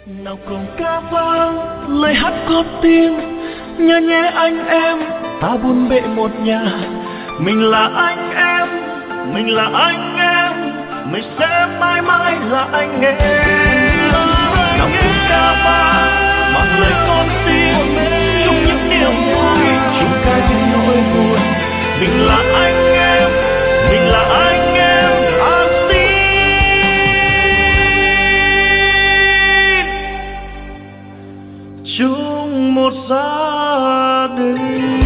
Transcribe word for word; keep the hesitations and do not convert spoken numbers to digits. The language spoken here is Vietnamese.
nào cùng ca vang lời hát góp tiếng, nhớ nhé anh em ta buôn bệ một nhà. Mình là anh em, mình là anh em, mình sẽ mãi mãi là anh em. Nào cùng ca vang mang lời con tim, chung những niềm vui, chung ca những nỗi buồn. Mình là anh em, mình là anh em, an xin chung một gia đình.